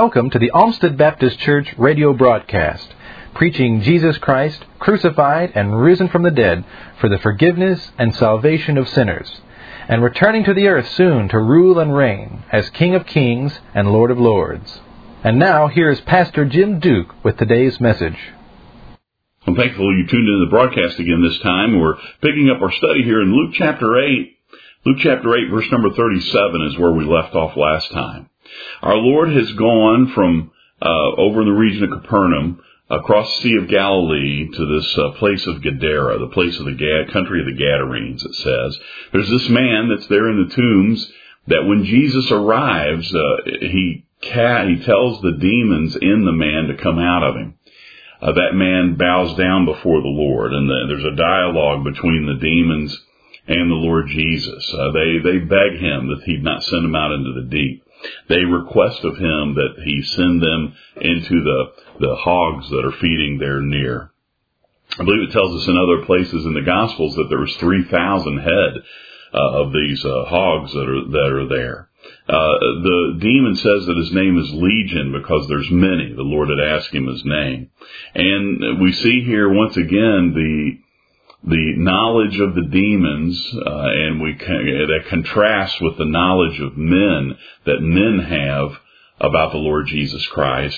Welcome to the Olmsted Baptist Church radio broadcast, preaching Jesus Christ, crucified and risen from the dead for the forgiveness and salvation of sinners, and returning to the earth soon to rule and reign as King of Kings and Lord of Lords. And now, here is Pastor Jim Duke with today's message. I'm thankful you tuned in to the broadcast again this time. We're picking up our study here in Luke chapter 8. Luke chapter 8, verse number 37 is where we left off last time. Our Lord has gone from over in the region of Capernaum, across the Sea of Galilee, to this place of Gadara, the place of the country of the Gadarenes, it says. There's this man that's there in the tombs that when Jesus arrives, he tells the demons in the man to come out of him. That man bows down before the Lord, and there's a dialogue between the demons and the Lord Jesus. They beg him that he'd not send them out into the deep. They request of him that he send them into the hogs that are feeding there near. I believe it tells us in other places in the Gospels that there was 3,000 head of these hogs that are there. The demon says that his name is Legion because there's many. The Lord had asked him his name. And we see here once again the knowledge of the demons, and that contrasts with the knowledge of men that men have about the Lord Jesus Christ.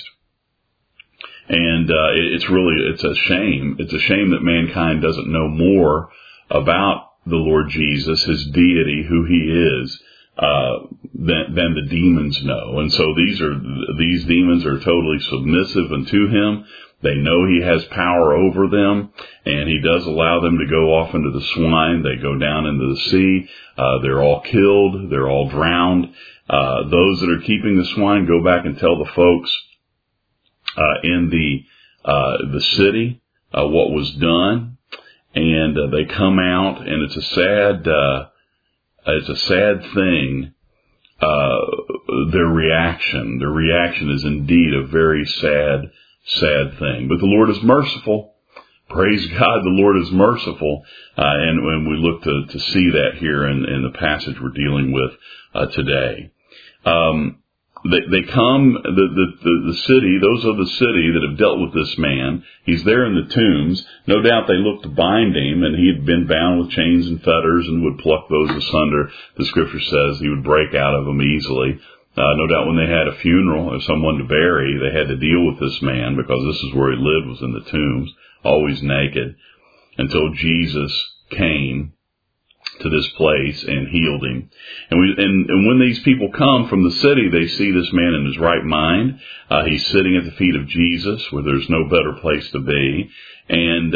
And it's a shame. It's a shame that mankind doesn't know more about the Lord Jesus, his deity, who he is, than the demons know. And so these demons are totally submissive unto him. They know he has power over them, and he does allow them to go off into the swine. They go down into the sea. They're all killed. They're all drowned. Those that are keeping the swine go back and tell the folks in the city what was done, and they come out, and it's a sad thing. Their reaction is indeed a very sad thing. But the Lord is merciful. Praise God, the Lord is merciful. And when we look to see that here in the passage we're dealing with today. They come, the city, those of the city that have dealt with this man. He's there in the tombs. No doubt they looked to bind him, and he had been bound with chains and fetters and would pluck those asunder. The scripture says he would break out of them easily. No doubt when they had a funeral or someone to bury, they had to deal with this man because this is where he lived, was in the tombs, always naked, until Jesus came to this place and healed him. And when these people come from the city, they see this man in his right mind. He's sitting at the feet of Jesus, where there's no better place to be. And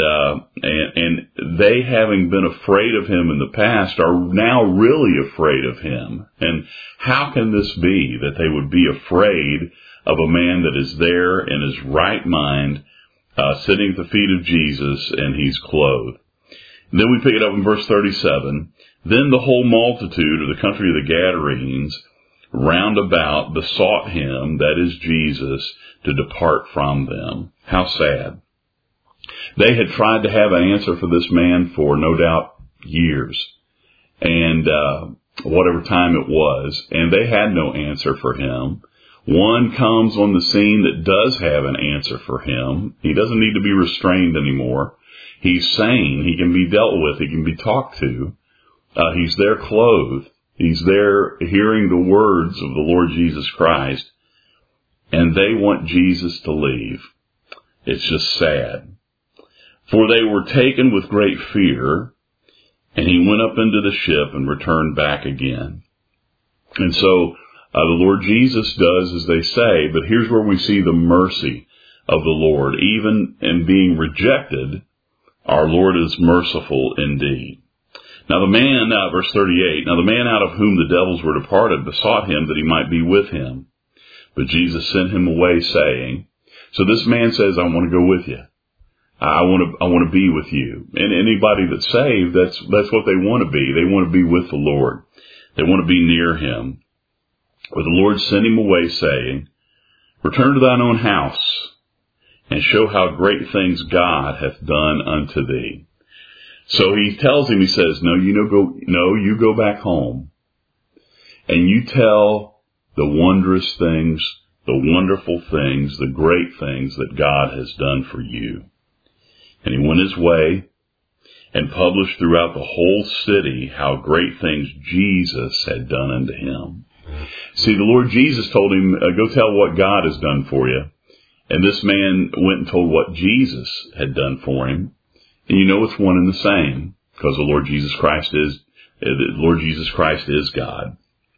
they, having been afraid of him in the past, are now really afraid of him. And how can this be that they would be afraid of a man that is there in his right mind, sitting at the feet of Jesus, and he's clothed? And then we pick it up in verse 37. Then the whole multitude of the country of the Gadarenes round about besought him, that is Jesus, to depart from them. How sad. They had tried to have an answer for this man for no doubt years, and whatever time it was, and they had no answer for him. One comes on the scene that does have an answer for him. He doesn't need to be restrained anymore. He's sane. He can be dealt with. He can be talked to. He's there clothed. He's there hearing the words of the Lord Jesus Christ, and they want Jesus to leave. It's just sad. For they were taken with great fear, and he went up into the ship and returned back again. And so the Lord Jesus does as they say, but here's where we see the mercy of the Lord. Even in being rejected, our Lord is merciful indeed. Now the man, verse 38, now the man out of whom the devils were departed besought him that he might be with him. But Jesus sent him away, saying, so this man says, I want to go with you. I want to be with you. And anybody that's saved, that's what they want to be. They want to be with the Lord. They want to be near him. But the Lord sent him away, saying, return to thine own house, and show how great things God hath done unto thee. So he tells him, he says, you go back home, and you tell the wondrous things the wonderful things, the great things that God has done for you. And he went his way and published throughout the whole city how great things Jesus had done unto him. See, the Lord Jesus told him, go tell what God has done for you. And this man went and told what Jesus had done for him. And you know it's one and the same, because the Lord Jesus Christ is God.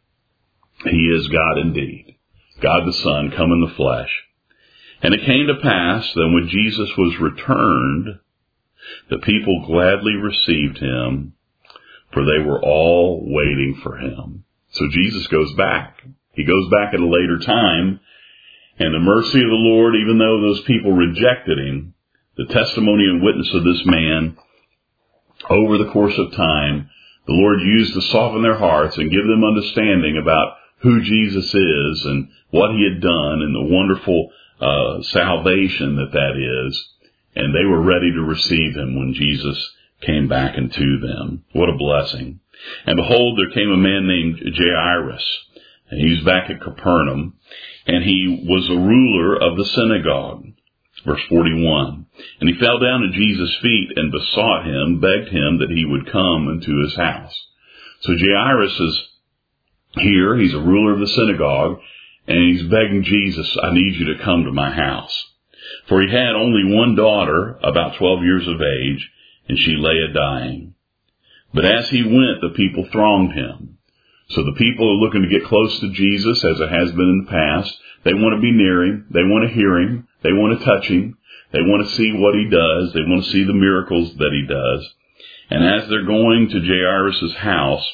He is God indeed. God the Son come in the flesh. And it came to pass that when Jesus was returned, the people gladly received him, for they were all waiting for him. So Jesus goes back. He goes back at a later time, and the mercy of the Lord, even though those people rejected him, the testimony and witness of this man, over the course of time, the Lord used to soften their hearts and give them understanding about who Jesus is and what he had done and the wonderful salvation that is. And they were ready to receive him when Jesus came back into them. What a blessing. And behold, there came a man named Jairus, and he was back at Capernaum, and he was a ruler of the synagogue. Verse 41. And he fell down at Jesus' feet and besought him, begged him that he would come into his house. So Jairus is here. He's a ruler of the synagogue, and he's begging Jesus, I need you to come to my house. For he had only one daughter, about 12 years of age, and she lay a-dying. But as he went, the people thronged him. So the people are looking to get close to Jesus, as it has been in the past. They want to be near him. They want to hear him. They want to touch him. They want to see what he does. They want to see the miracles that he does. And as they're going to Jairus' house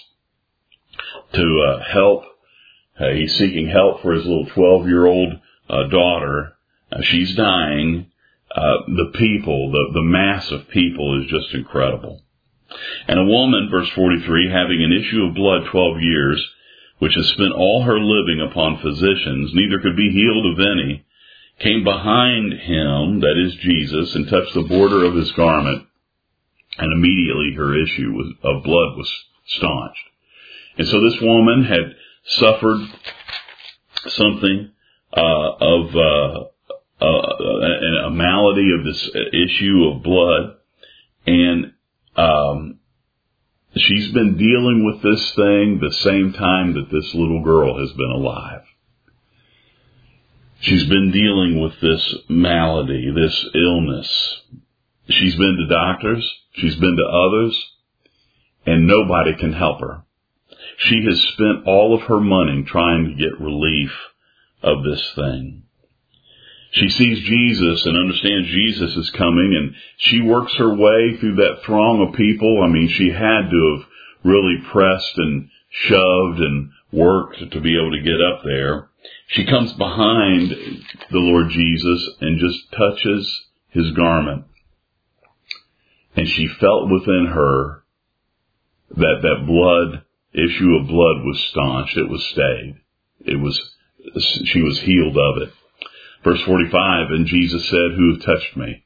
to help, he's seeking help for his little 12-year-old daughter. She's dying. The people, the mass of people is just incredible. And a woman, verse 43, having an issue of blood 12 years, which has spent all her living upon physicians, neither could be healed of any, came behind him, that is Jesus, and touched the border of his garment, and immediately her issue of blood was staunched. And so this woman had suffered something of a malady of this issue of blood, and she's been dealing with this thing the same time that this little girl has been alive. She's been dealing with this malady, this illness. She's been to doctors. She's been to others. And nobody can help her. She has spent all of her money trying to get relief of this thing. She sees Jesus and understands Jesus is coming, and she works her way through that throng of people. I mean, she had to have really pressed and shoved and worked to be able to get up there. She comes behind the Lord Jesus and just touches his garment. And she felt within her that blood, issue of blood was staunched. It was stayed. She was healed of it. Verse 45, and Jesus said, who touched me?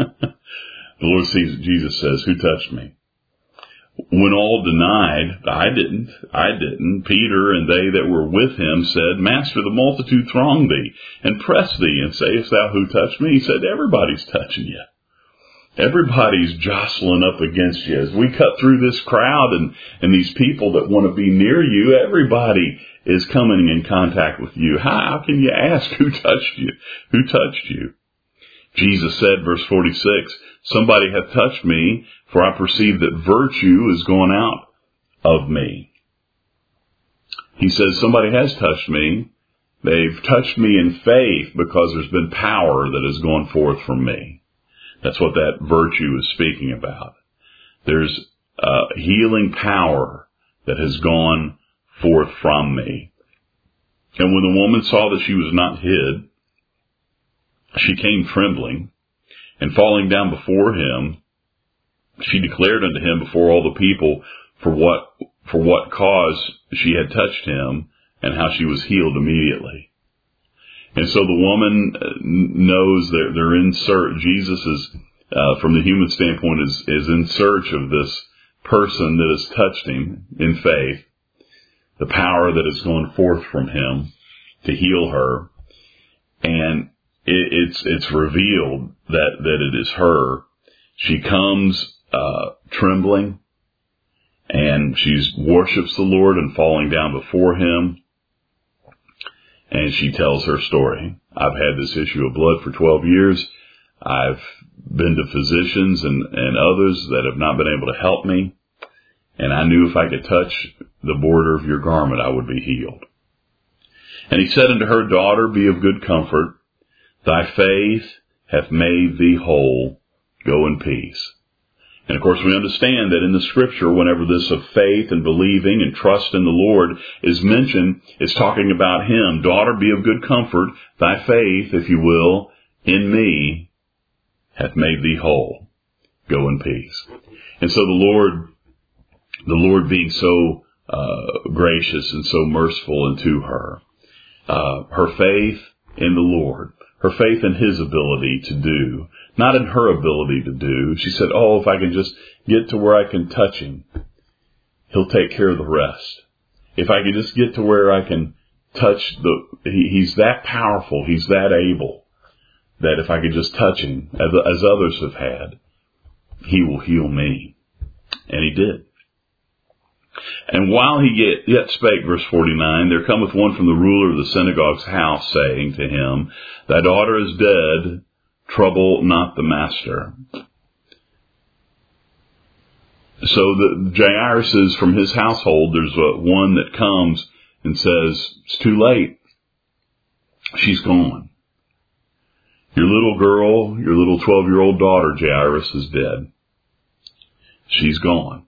Jesus says, who touched me? When all denied, I didn't. Peter and they that were with him said, Master, the multitude throng thee and press thee, and sayest thou, who touched me? He said, everybody's touching you. Everybody's jostling up against you. As we cut through this crowd and these people that want to be near you, everybody is coming in contact with you. How can you ask who touched you? Who touched you? Jesus said, verse 46, somebody hath touched me, for I perceive that virtue is gone out of me. He says, somebody has touched me. They've touched me in faith because there's been power that has gone forth from me. That's what that virtue is speaking about. There's healing power that has gone forth from me. And when the woman saw that she was not hid, she came trembling, and falling down before him, she declared unto him before all the people for what cause she had touched him, and how she was healed immediately. And so the woman knows that they're in search. Jesus is, from the human standpoint, is in search of this person that has touched him in faith, the power that has gone forth from him to heal her. and it's revealed that it is her. She comes trembling, and she worships the Lord and falling down before Him, and she tells her story. I've had this issue of blood for 12 years. I've been to physicians and others that have not been able to help me, and I knew if I could touch the border of your garment, I would be healed. And He said unto her, Daughter, be of good comfort. Thy faith hath made thee whole. Go in peace. And of course we understand that in the Scripture, whenever this of faith and believing and trust in the Lord is mentioned, it's talking about Him. Daughter, be of good comfort. Thy faith, if you will, in me hath made thee whole. Go in peace. And so the Lord being so gracious and so merciful unto her, her faith in the Lord, her faith in His ability to do, not in her ability to do. She said, oh, if I can just get to where I can touch Him, He'll take care of the rest. If I can just get to where I can touch He's that powerful, He's that able, that if I could just touch Him, as others have had, He will heal me. And He did. And while he yet spake, verse 49, there cometh one from the ruler of the synagogue's house, saying to him, Thy daughter is dead, trouble not the master. So the Jairus is from his household. There's one that comes and says, it's too late. She's gone. Your little girl, your little 12-year-old daughter, Jairus, is dead. She's gone.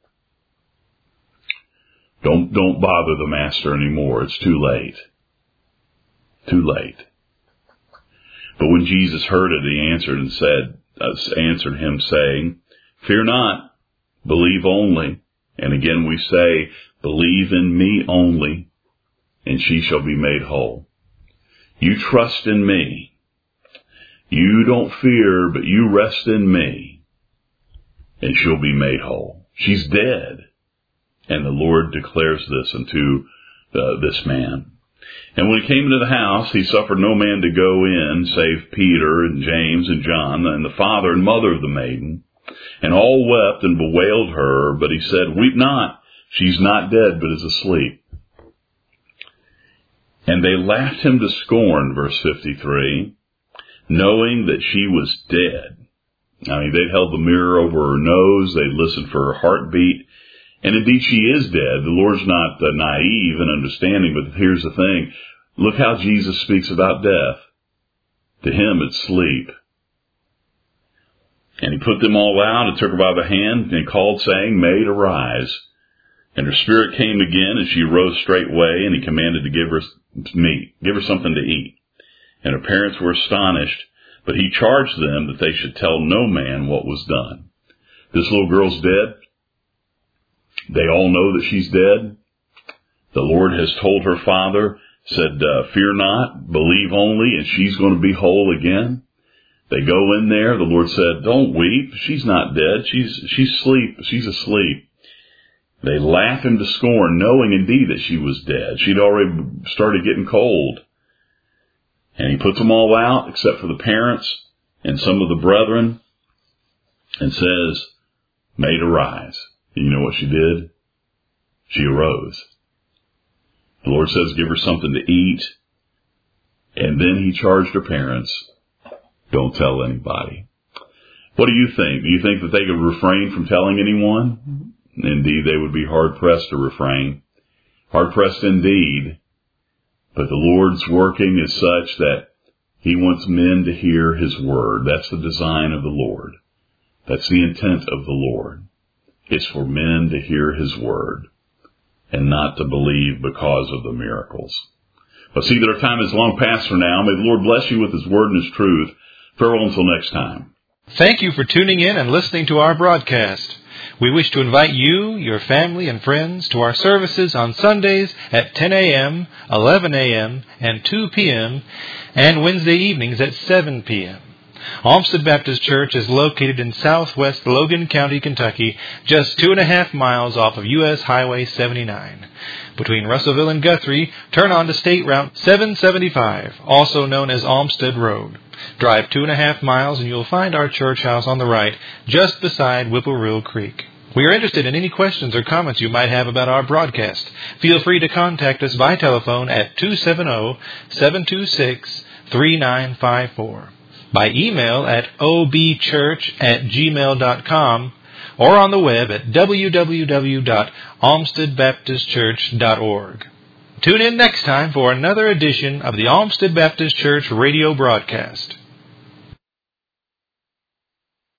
Don't bother the master anymore. It's too late. Too late. But when Jesus heard it, He answered him saying, Fear not, believe only. And again we say, believe in me only, and she shall be made whole. You trust in me. You don't fear, but you rest in me, and she'll be made whole. She's dead. And the Lord declares this unto this man. And when he came into the house, he suffered no man to go in, save Peter and James and John, and the father and mother of the maiden. And all wept and bewailed her, but he said, Weep not, she's not dead, but is asleep. And they laughed him to scorn, verse 53, knowing that she was dead. I mean, they'd held the mirror over her nose, they'd listened for her heartbeat. And indeed she is dead. The Lord's not naive in understanding, but here's the thing. Look how Jesus speaks about death. To Him it's sleep. And He put them all out and took her by the hand and called, saying, Maid, arise. And her spirit came again, and she arose straightway, and He commanded to give her meat, give her something to eat. And her parents were astonished, but He charged them that they should tell no man what was done. This little girl's dead. They all know that she's dead. The Lord has told her father, said, fear not, believe only, and she's going to be whole again. They go in there. The Lord said, don't weep. She's not dead. She's asleep. They laugh him to scorn, knowing indeed that she was dead. She'd already started getting cold. And He puts them all out, except for the parents and some of the brethren, and says, Maid, arise. And you know what she did? She arose. The Lord says, give her something to eat. And then He charged her parents, don't tell anybody. What do you think? Do you think that they could refrain from telling anyone? Indeed, they would be hard-pressed to refrain. Hard-pressed indeed. But the Lord's working is such that He wants men to hear His word. That's the design of the Lord. That's the intent of the Lord. It's for men to hear His word and not to believe because of the miracles. But see that our time is long past for now. May the Lord bless you with His word and His truth. Farewell until next time. Thank you for tuning in and listening to our broadcast. We wish to invite you, your family, and friends to our services on Sundays at 10 a.m., 11 a.m., and 2 p.m., and Wednesday evenings at 7 p.m. Olmsted Baptist Church is located in southwest Logan County, Kentucky, just 2.5 miles off of U.S. Highway 79. Between Russellville and Guthrie, turn onto State Route 775, also known as Olmsted Road. Drive 2.5 miles and you'll find our church house on the right, just beside Whippoorwill Creek. We are interested in any questions or comments you might have about our broadcast. Feel free to contact us by telephone at 270-726-3954, by email at obchurch@gmail.com, or on the web at www.olmstedbaptistchurch.org. Tune in next time for another edition of the Olmsted Baptist Church radio broadcast.